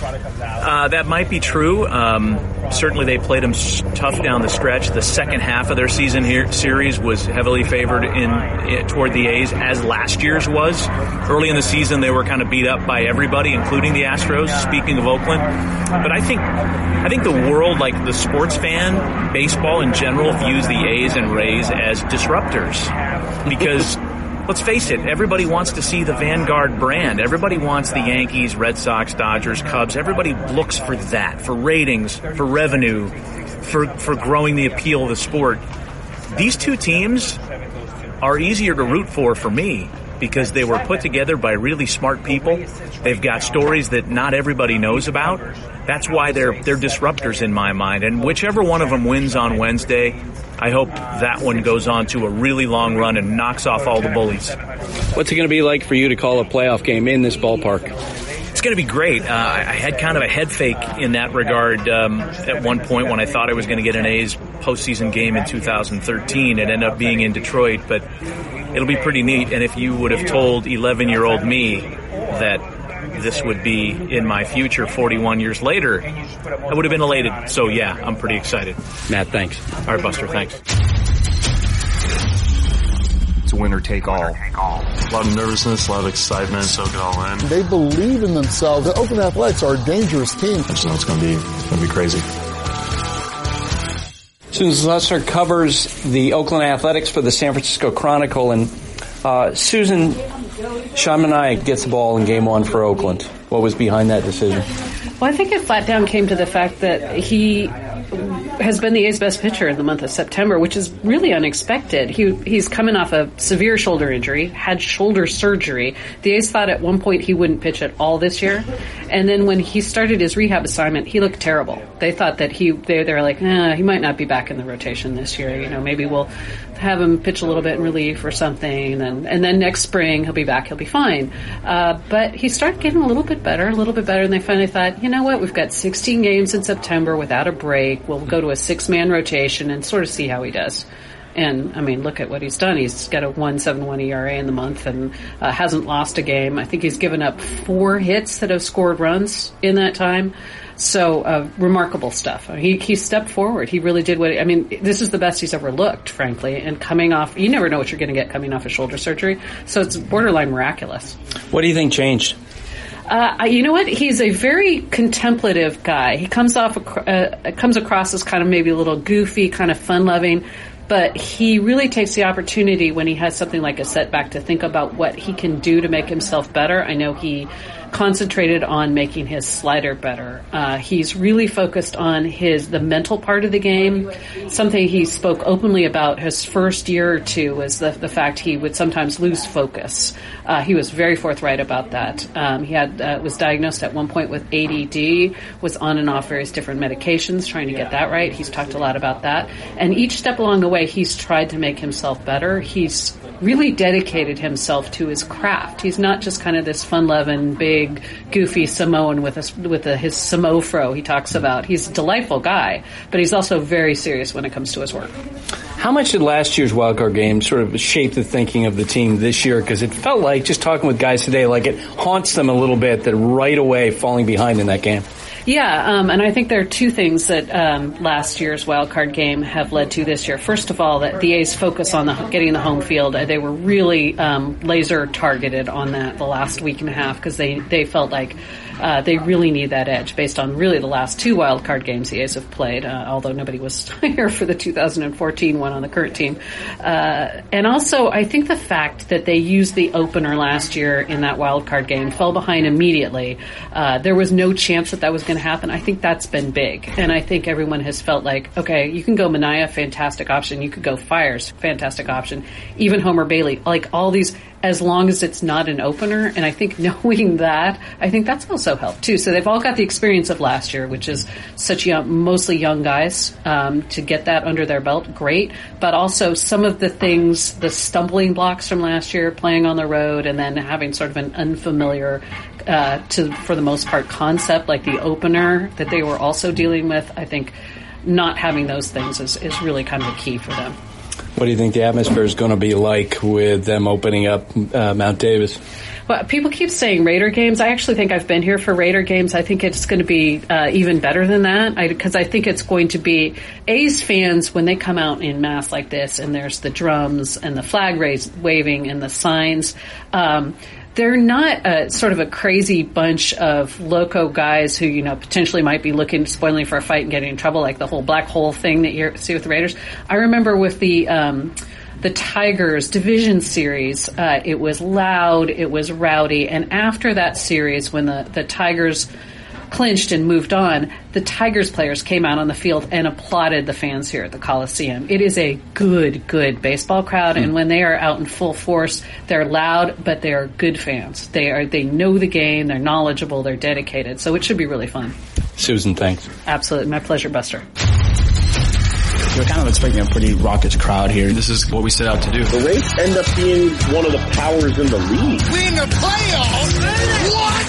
That might be true. Certainly they played them tough down the stretch. The second half of their season series was heavily favored toward the A's, as last year's was. Early in the season, they were kind of beat up by everybody, including the Astros, speaking of Oakland. But I think the world, like the sports fan, baseball in general, views the A's and Rays as disruptors. Because let's face it, everybody wants to see the Vanguard brand. Everybody wants the Yankees, Red Sox, Dodgers, Cubs. Everybody looks for that, for ratings, for revenue, for growing the appeal of the sport. These two teams are easier to root for me, because they were put together by really smart people. They've got stories that not everybody knows about. That's why they're disruptors in my mind. And whichever one of them wins on Wednesday, I hope that one goes on to a really long run and knocks off all the bullies. What's it going to be like for you to call a playoff game in this ballpark? It's going to be great. I had kind of a head fake in that regard at one point when I thought I was going to get an A's postseason game in 2013. It ended up being in Detroit, but it'll be pretty neat. And if you would have told 11-year-old me that this would be in my future 41 years later, I would have been elated. So, yeah, I'm pretty excited. Matt, thanks. All right, Buster, thanks. It's a winner take all. A lot of nervousness, a lot of excitement, soak it all in. They believe in themselves. The Oakland Athletics are a dangerous team. I just know it's going to be crazy. Susan Slusser covers the Oakland Athletics for the San Francisco Chronicle. And Susan, Chaminade gets the ball in Game 1 for Oakland. What was behind that decision? Well, I think it flat down came to the fact that he has been the A's best pitcher in the month of September, which is really unexpected. He's coming off a severe shoulder injury, had shoulder surgery. The A's thought at one point he wouldn't pitch at all this year. And then when he started his rehab assignment, he looked terrible. They thought that they were like, he might not be back in the rotation this year. You know, maybe we'll have him pitch a little bit in relief or something. And then next spring he'll be back. He'll be fine. But he started getting a little bit better. And they finally thought, you know what? We've got 16 games in September without a break. We'll go to a 6-man rotation and sort of see how he does. And, I mean, look at what he's done. He's got a 1.71 ERA in the month and hasn't lost a game. I think he's given up 4 hits that have scored runs in that time. So, remarkable stuff. He stepped forward. He really did this is the best he's ever looked, frankly. And coming off, you never know what you're going to get coming off a shoulder surgery. So it's borderline miraculous. What do you think changed? You know what? He's a very contemplative guy. He comes across as kind of maybe a little goofy, kind of fun-loving, but he really takes the opportunity when he has something like a setback to think about what he can do to make himself better. I know he concentrated on making his slider better. He's really focused on the mental part of the game. Something he spoke openly about his first year or two was the fact he would sometimes lose focus. He was very forthright about that. He was diagnosed at one point with ADD, was on and off various different medications, trying to get that right. He's talked a lot about that. And each step along the way, he's tried to make himself better. He's really dedicated himself to his craft. He's not just kind of this fun-loving, big, goofy Samoan with his Samofro he talks about. He's a delightful guy, but he's also very serious when it comes to his work. How much did last year's wildcard game sort of shape the thinking of the team this year? Because it felt like, just talking with guys today, like it haunts them a little bit that right away falling behind in that game. Yeah, and I think there are 2 things that last year's wildcard game have led to this year. First of all, that the A's focus on getting the home field. They were really laser targeted on that the last week and a half because they felt like they really need that edge based on really the last 2 wildcard games the A's have played, although nobody was here for the 2014 one on the current team. And also, I think the fact that they used the opener last year in that wildcard game, fell behind immediately. There was no chance that was going to happen. I think that's been big. And I think everyone has felt like, okay, you can go Manaea, fantastic option. You could go Fiers, fantastic option. Even Homer Bailey, like all these, as long as it's not an opener. And I think knowing that, I think that's also helped too. So they've all got the experience of last year, which is such mostly young guys, to get that under their belt. Great. But also some of the things, the stumbling blocks from last year, playing on the road and then having sort of an unfamiliar, for the most part, concept like the opener that they were also dealing with. I think not having those things is really kind of a key for them. What do you think the atmosphere is going to be like with them opening up Mount Davis? Well, people keep saying Raider games. I actually think I've been here for Raider games. I think it's going to be even better than that because I think it's going to be A's fans when they come out in mass like this and there's the drums and the flag waving and the signs. They're not sort of a crazy bunch of loco guys who, potentially might be spoiling for a fight and getting in trouble, like the whole black hole thing that you see with the Raiders. I remember with the Tigers division series, it was loud, it was rowdy, and after that series, when the Tigers clinched and moved on, the Tigers players came out on the field and applauded the fans here at the Coliseum. It is a good baseball crowd, and when they are out in full force, they're loud, but they are good fans. They know the game, they're knowledgeable, they're dedicated, so it should be really fun. Susan, thanks. Absolutely. My pleasure, Buster. We're kind of expecting a pretty raucous crowd here. This is what we set out to do. The Rays end up being one of the powers in the league. We in the playoffs? What?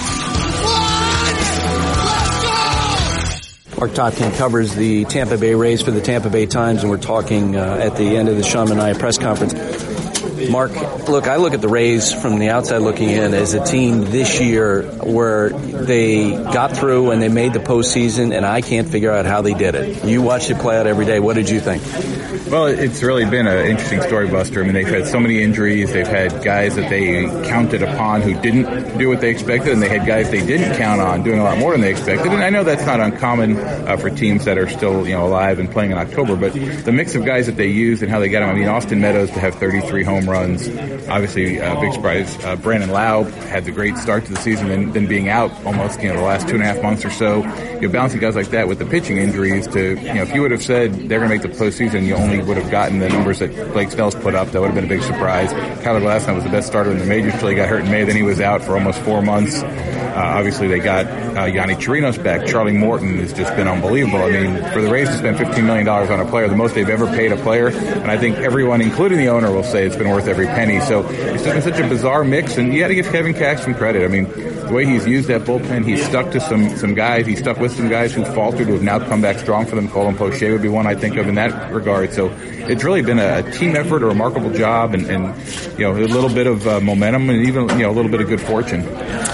Mark Topkin covers the Tampa Bay Rays for the Tampa Bay Times, and we're talking at the end of the Sean Manaea press conference. Mark, look, I look at the Rays from the outside looking in as a team this year where they got through and they made the postseason, and I can't figure out how they did it. You watched it play out every day. What did you think? Well, it's really been an interesting story, Buster. I mean, they've had so many injuries. They've had guys that they counted upon who didn't do what they expected, and they had guys they didn't count on doing a lot more than they expected. And I know that's not uncommon for teams that are still, alive and playing in October, but the mix of guys that they used and how they got them. I mean, Austin Meadows to have 33 home runs. runs. Obviously, big surprise. Brandon Lau had the great start to the season, then being out almost, the last 2.5 months or so. Balancing guys like that with the pitching injuries to, if you would have said they're going to make the postseason, you only would have gotten the numbers that Blake Snell's put up. That would have been a big surprise. Tyler Glasnow was the best starter in the majors until he got hurt in May. Then he was out for almost 4 months. Obviously, they got Yanni Chirinos back. Charlie Morton has just been unbelievable. I mean, for the Rays to spend $15 million on a player, the most they've ever paid a player, and I think everyone, including the owner, will say it's been worth every penny. So it's just been such a bizarre mix, and you got to give Kevin Cash some credit. I mean, the way he's used that bullpen, he's stuck to some guys. He's stuck with some guys who faltered, who have now come back strong for them. Colin Poche would be one I think of in that regard. So it's really been a team effort, a remarkable job, and a little bit of momentum, and even a little bit of good fortune.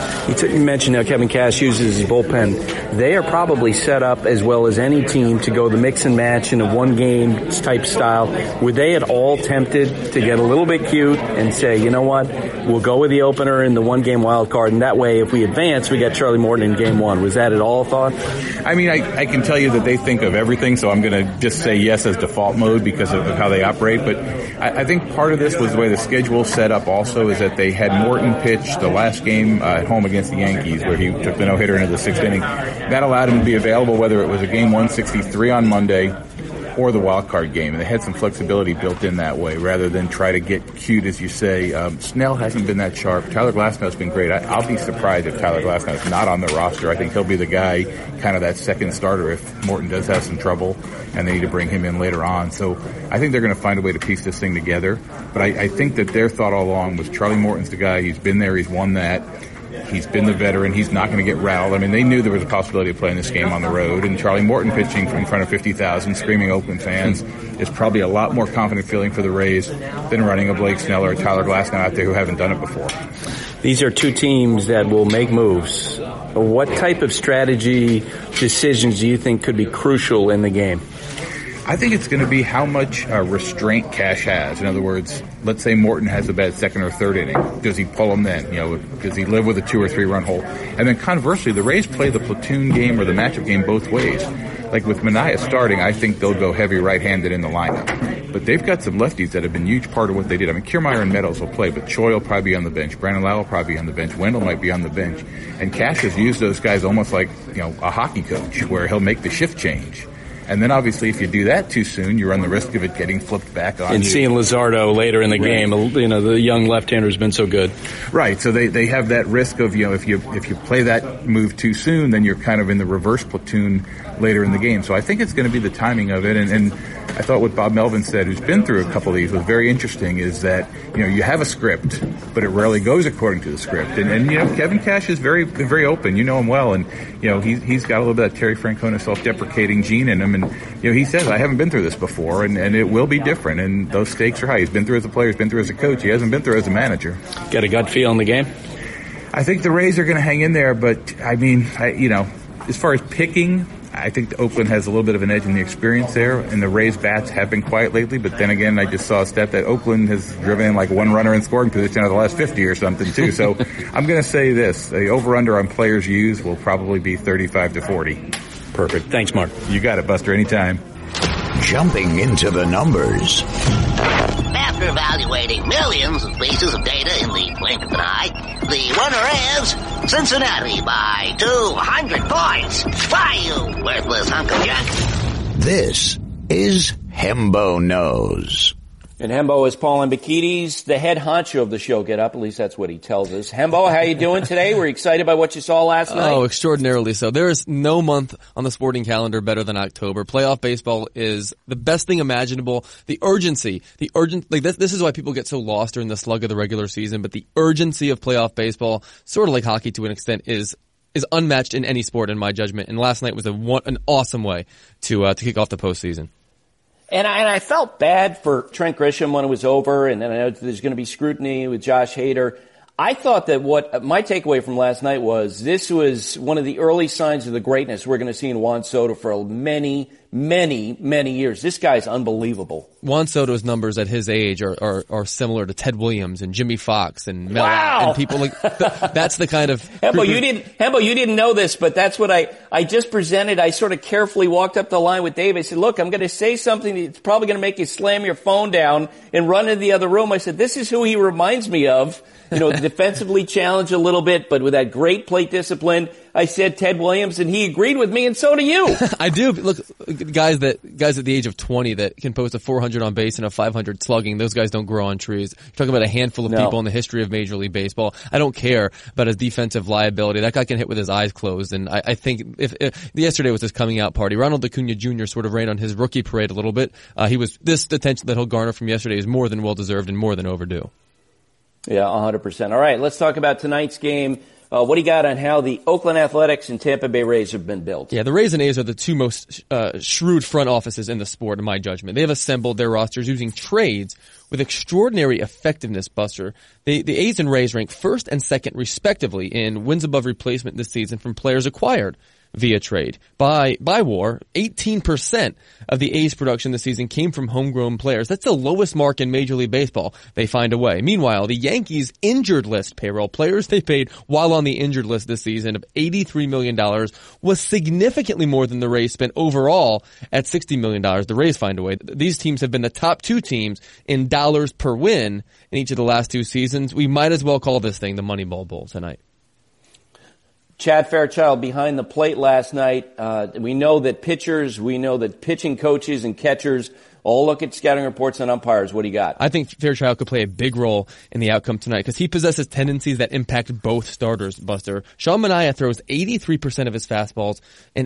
You mentioned how Kevin Cash uses his bullpen. They are probably set up as well as any team to go the mix and match in a one-game type style. Were they at all tempted to get a little bit cute and say, you know what, we'll go with the opener in the one-game wild card, and that way if we advance, we got Charlie Morton in game one? Was that at all a thought? I mean, I can tell you that they think of everything, so I'm going to just say yes as default mode because of how they operate. But I think part of this was the way the schedule set up also, is that they had Morton pitch the last game at home against the Yankees, where he took the no-hitter into the sixth inning. That allowed him to be available whether it was a game 163 on Monday or the wild card game, and they had some flexibility built in that way rather than try to get cute, as you say. Snell hasn't been that sharp. Tyler Glasnow's been great. I'll be surprised if Tyler Glasnow's not on the roster. I think he'll be the guy, kind of that second starter, if Morton does have some trouble and they need to bring him in later on. So I think they're going to find a way to piece this thing together. But I think that their thought all along was Charlie Morton's the guy. He's been there. He's won that. He's been the veteran. He's not going to get rattled. I mean, they knew there was a possibility of playing this game on the road, and Charlie Morton pitching in front of 50,000 screaming Oakland fans is probably a lot more confident feeling for the Rays than running a Blake Snell or Tyler Glasnow out there who haven't done it before. These are two teams that will make moves. What type of strategy decisions do you think could be crucial in the game? I think it's going to be how much restraint Cash has. In other words, let's say Morton has a bad second or third inning. Does he pull him then? Does he live with a 2 or 3 run hole? And then conversely, the Rays play the platoon game or the matchup game both ways. Like with Manaea starting, I think they'll go heavy right-handed in the lineup. But they've got some lefties that have been a huge part of what they did. I mean, Kiermaier and Meadows will play, but Choi will probably be on the bench. Brandon Lau will probably be on the bench. Wendell might be on the bench. And Cash has used those guys almost like, a hockey coach, where he'll make the shift change. And then obviously if you do that too soon, you run the risk of it getting flipped back on you. And seeing Luzardo later in the game, the young left-hander has been so good. Right, so they have that risk of, if you play that move too soon, then you're kind of in the reverse platoon later in the game. So I think it's going to be the timing of it. And I thought what Bob Melvin said, who's been through a couple of these, was very interesting, is that, you have a script, but it rarely goes according to the script. And Kevin Cash is very, very open. You know him well. And, he's got a little bit of Terry Francona self-deprecating gene in him. And, he says, I haven't been through this before, and it will be different. And those stakes are high. He's been through as a player. He's been through as a coach. He hasn't been through as a manager. Got a gut feel in the game? I think the Rays are going to hang in there, but, as far as picking, I think Oakland has a little bit of an edge in the experience there, and the Rays' bats have been quiet lately. But then again, I just saw a stat that Oakland has driven in like one runner in scoring position out of the last 50 or something, too. So I'm going to say this. The over-under on players used will probably be 35-40. Perfect. Thanks, Mark. You got it, Buster. Anytime. Jumping into the numbers. After evaluating millions of pieces of data in the blink of an eye, the winner is Cincinnati by 200 points. Why, you worthless hunk of junk? This is Hembo Knows. And Hembo is Paul Ambekides, the head honcho of the show. Get up, at least that's what he tells us. Hembo, how you doing today? We're excited by what you saw last night. Oh, extraordinarily so. There is no month on the sporting calendar better than October. Playoff baseball is the best thing imaginable. The urgency, this is why people get so lost during the slug of the regular season, but the urgency of playoff baseball, sort of like hockey to an extent, is unmatched in any sport in my judgment. And last night was an awesome way to kick off the postseason. And I felt bad for Trent Grisham when it was over, and then I know there's going to be scrutiny with Josh Hader. I thought that what my takeaway from last night was this was one of the early signs of the greatness we're going to see in Juan Soto for many, many, many years. This guy's unbelievable. Juan Soto's numbers at his age are similar to Ted Williams and Jimmy Fox and Mel and people like that's the kind of Hembo, you didn't know this, but that's what I just presented. I sort of carefully walked up the line with Dave. I said, look, I'm going to say something that's probably going to make you slam your phone down and run into the other room. I said, this is who he reminds me of. Defensively challenged a little bit, but with that great plate discipline. I said Ted Williams, and he agreed with me, and so do you. I do. Look, guys at the age of 20 that can post a 400 on base and a 500 slugging, those guys don't grow on trees. You're talking about a handful of people in the history of Major League Baseball. I don't care about his defensive liability. That guy can hit with his eyes closed, and I think if yesterday was his coming out party. Ronald Acuna Jr. sort of rained on his rookie parade a little bit. This attention that he'll garner from yesterday is more than well deserved and more than overdue. Yeah, 100%. All right, let's talk about tonight's game. What do you got on how the Oakland Athletics and Tampa Bay Rays have been built? Yeah, the Rays and A's are the two most shrewd front offices in the sport, in my judgment. They have assembled their rosters using trades with extraordinary effectiveness, Buster. The A's and Rays rank first and second, respectively, in wins above replacement this season from players acquired via trade. By WAR, 18% of the A's production this season came from homegrown players. That's the lowest mark in Major League Baseball. They find a way. Meanwhile, the Yankees injured list payroll, players they paid while on the injured list this season of $83 million, was significantly more than the Rays spent overall at $60 million. The Rays find a way. These teams have been the top two teams in dollars per win in each of the last two seasons. We might as well call this thing the Moneyball Bowl tonight. Chad Fairchild behind the plate last night. We know that pitching coaches and catchers all look at scouting reports and umpires. What do you got? I think Fairchild could play a big role in the outcome tonight because he possesses tendencies that impact both starters, Buster. Sean Manaea throws 83% of his fastballs and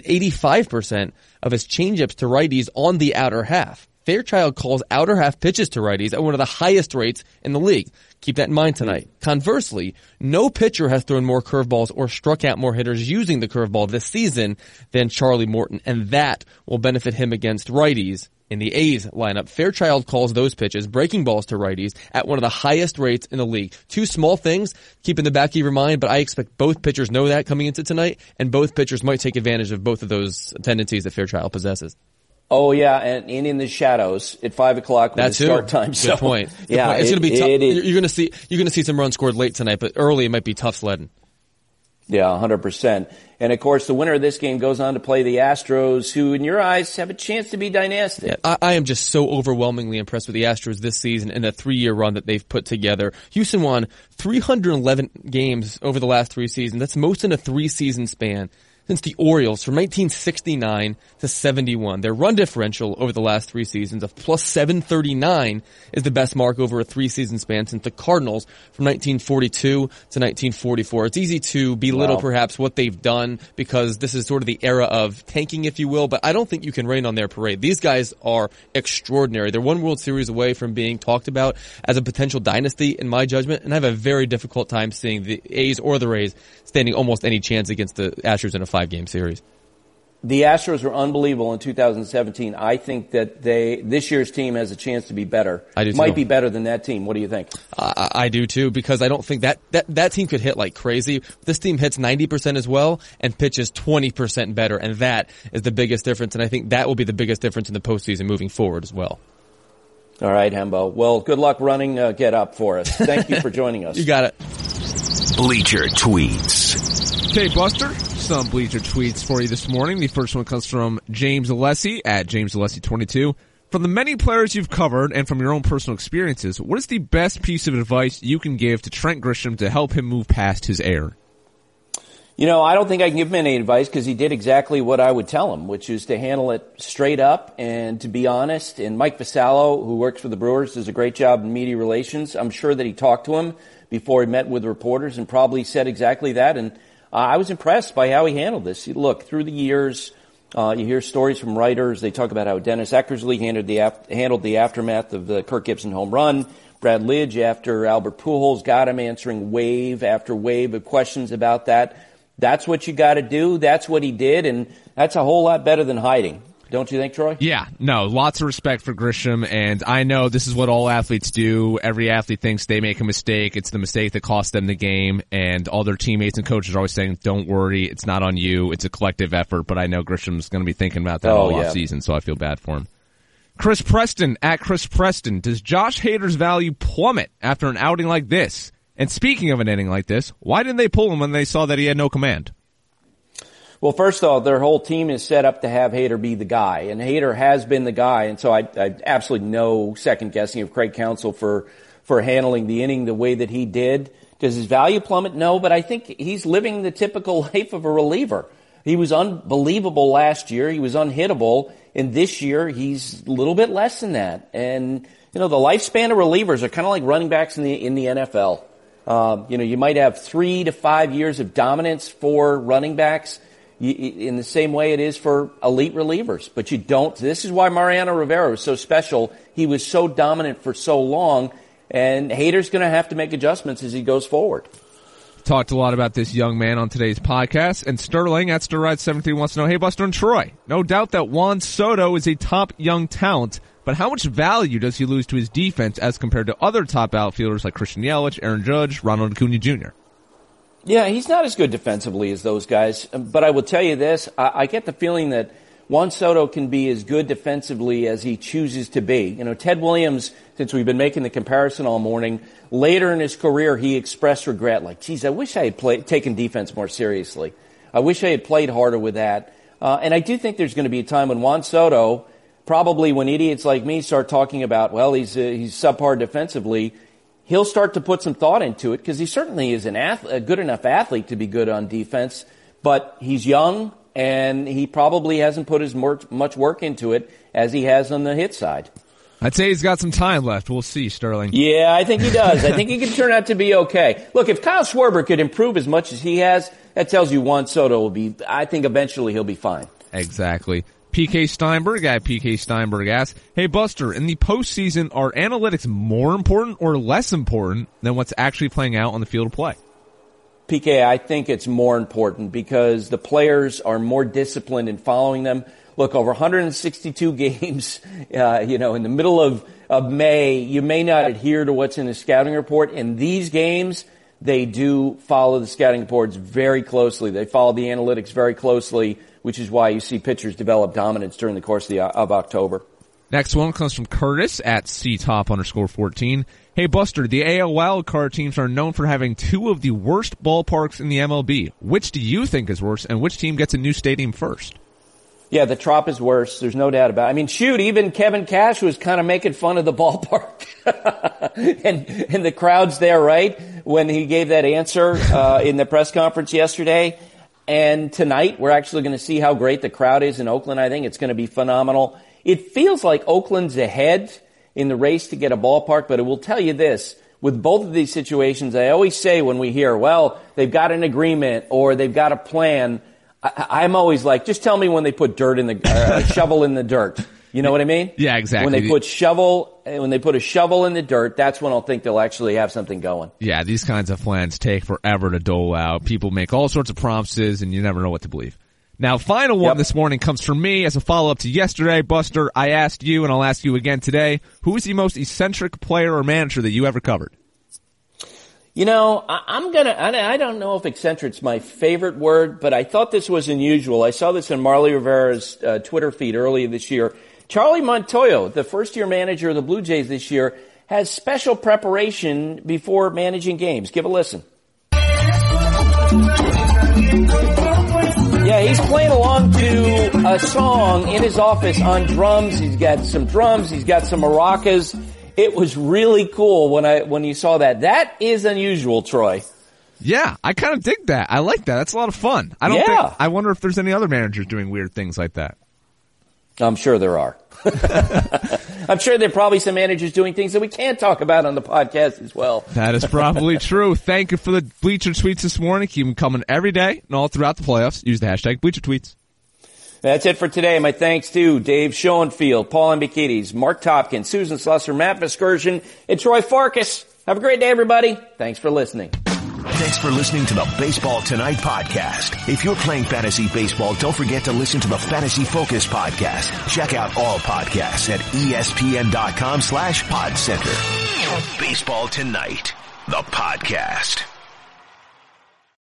85% of his changeups to righties on the outer half. Fairchild calls outer half pitches to righties at one of the highest rates in the league. Keep that in mind tonight. Conversely, no pitcher has thrown more curveballs or struck out more hitters using the curveball this season than Charlie Morton, and that will benefit him against righties in the A's lineup. Fairchild calls those pitches, breaking balls to righties, at one of the highest rates in the league. Two small things, keep in the back of your mind, but I expect both pitchers know that coming into tonight, and both pitchers might take advantage of both of those tendencies that Fairchild possesses. Oh yeah, and in the shadows at 5 o'clock when the start time. Good point. Yeah, it's going to be tough. You're going to see some runs scored late tonight, but early it might be tough sledding. Yeah, 100%. And of course, the winner of this game goes on to play the Astros, who, in your eyes, have a chance to be dynastic. Yeah, I am just so overwhelmingly impressed with the Astros this season and the 3-year run that they've put together. Houston won 311 games over the last 3 seasons. That's most in a 3-season span since the Orioles from 1969 to 71. Their run differential over the last 3 seasons of plus 739 is the best mark over a 3-season span since the Cardinals from 1942 to 1944. It's easy to belittle perhaps what they've done because this is sort of the era of tanking, if you will, but I don't think you can rain on their parade. These guys are extraordinary. They're one World Series away from being talked about as a potential dynasty in my judgment, and I have a very difficult time seeing the A's or the Rays standing almost any chance against the Astros in a 5-game series. The Astros were unbelievable in 2017. I think that this year's team has a chance to be better. I do too. Might be better than that team. What do you think? I do too, because I don't think that team could hit like crazy. This team hits 90% as well and pitches 20% better, and that is the biggest difference, and I think that will be the biggest difference in the postseason moving forward as well. All right, Hembo. Well, good luck running Get Up for us. Thank you for joining us. You got it. Bleacher Tweets. Okay, Buster, some Bleacher Tweets for you this morning. The first one comes from James Alessi at James Alessi22. From the many players you've covered and from your own personal experiences, what is the best piece of advice you can give to Trent Grisham to help him move past his error? You know, I don't think I can give him any advice because he did exactly what I would tell him, which is to handle it straight up and to be honest. And Mike Vassallo, who works for the Brewers, does a great job in media relations. I'm sure that he talked to him before he met with reporters and probably said exactly that. And I was impressed by how he handled this. Look, through the years, you hear stories from writers. They talk about how Dennis Eckersley handled the aftermath of the Kirk Gibson home run. Brad Lidge, after Albert Pujols got him, answering wave after wave of questions about that. That's what you got to do. That's what he did, and that's a whole lot better than hiding. don't you think, Troy? Yeah, no, lots of respect for Grisham, and I know this is what all athletes do. Every athlete thinks they make a mistake. It's the mistake that cost them the game, and all their teammates and coaches are always saying, don't worry, it's not on you. It's a collective effort, but I know Grisham's going to be thinking about that all offseason, so I feel bad for him. Chris Preston, at Chris Preston, does Josh Hader's value plummet after an outing like this? And speaking of an inning like this, why didn't they pull him when they saw that he had no command? Well, first of all, their whole team is set up to have Hader be the guy, and Hader has been the guy, and so I absolutely no second guessing of Craig Counsell for handling the inning the way that he did. Does his value plummet? No, but I think he's living the typical life of a reliever. He was unbelievable last year. He was unhittable, and this year he's a little bit less than that. And the lifespan of relievers are kind of like running backs in the NFL. You might have 3 to 5 years of dominance for running backs in the same way it is for elite relievers. But you don't. This is why Mariano Rivera was so special. He was so dominant for so long, and Hader's going to have to make adjustments as he goes forward. Talked a lot about this young man on today's podcast, and Sterling at StirRide73 wants to know, hey, Buster and Troy, no doubt that Juan Soto is a top young talent, but how much value does he lose to his defense as compared to other top outfielders like Christian Yelich, Aaron Judge, Ronald Acuna Jr.? Yeah, he's not as good defensively as those guys, but I will tell you this, I get the feeling that Juan Soto can be as good defensively as he chooses to be. Ted Williams, since we've been making the comparison all morning, later in his career he expressed regret, like, geez, I wish I had taken defense more seriously. I wish I had played harder with that. And I do think there's going to be a time when Juan Soto, probably when idiots like me start talking about, well, he's subpar defensively, he'll start to put some thought into it, because he certainly is a good enough athlete to be good on defense, but he's young, and he probably hasn't put as much work into it as he has on the hit side. I'd say he's got some time left. We'll see, Sterling. Yeah, I think he does. I think he can turn out to be okay. Look, if Kyle Schwarber could improve as much as he has, that tells you Juan Soto will be, I think eventually he'll be fine. Exactly. PK Steinberg at PK Steinberg asks, hey Buster, in the postseason, are analytics more important or less important than what's actually playing out on the field of play? PK, I think it's more important because the players are more disciplined in following them. Look, over 162 games, in the middle of May, you may not adhere to what's in the scouting report. In these games, they do follow the scouting reports very closely. They follow the analytics very closely, which is why you see pitchers develop dominance during the course of October. Next one comes from Curtis at CTOP_14. Hey Buster, the AL wildcard teams are known for having 2 of the worst ballparks in the MLB. Which do you think is worse, and which team gets a new stadium first? Yeah, the Trop is worse. There's no doubt about it. I mean, shoot, even Kevin Cash was kind of making fun of the ballpark. and the crowd's there, right? When he gave that answer in the press conference yesterday. And tonight, we're actually going to see how great the crowd is in Oakland. I think it's going to be phenomenal. It feels like Oakland's ahead in the race to get a ballpark, but I will tell you this. With both of these situations, I always say when we hear, well, they've got an agreement or they've got a plan, I'm always like, just tell me when they put dirt in the shovel in the dirt. You know what I mean? Yeah, exactly. When they put a shovel in the dirt, that's when I'll think they'll actually have something going. Yeah, these kinds of plans take forever to dole out. People make all sorts of promises, and you never know what to believe. Now, final one this morning comes from me as a follow-up to yesterday. Buster, I asked you, and I'll ask you again today, who is the most eccentric player or manager that you ever covered? I don't know if eccentric's my favorite word, but I thought this was unusual. I saw this in Marly Rivera's Twitter feed earlier this year. Charlie Montoyo, the first-year manager of the Blue Jays this year, has special preparation before managing games. Give a listen. Yeah, he's playing along to a song in his office on drums. He's got some drums. He's got some maracas. It was really cool when you saw that. That is unusual, Troy. Yeah, I kind of dig that. I like that. That's a lot of fun. I wonder if there's any other managers doing weird things like that. I'm sure there are. I'm sure there are probably some managers doing things that we can't talk about on the podcast as well. That is probably true. Thank you for the Bleacher Tweets this morning. Keep them coming every day and all throughout the playoffs. Use the hashtag Bleacher Tweets. That's it for today. My thanks to Dave Schoenfield, Paul Ambikides, Mark Topkin, Susan Slusser, Matt Vasgersian, and Troy Farkas. Have a great day, everybody. Thanks for listening. Thanks for listening to the Baseball Tonight podcast. If you're playing fantasy baseball, don't forget to listen to the Fantasy Focus podcast. Check out all podcasts at ESPN.com/PodCenter. Baseball Tonight, the podcast.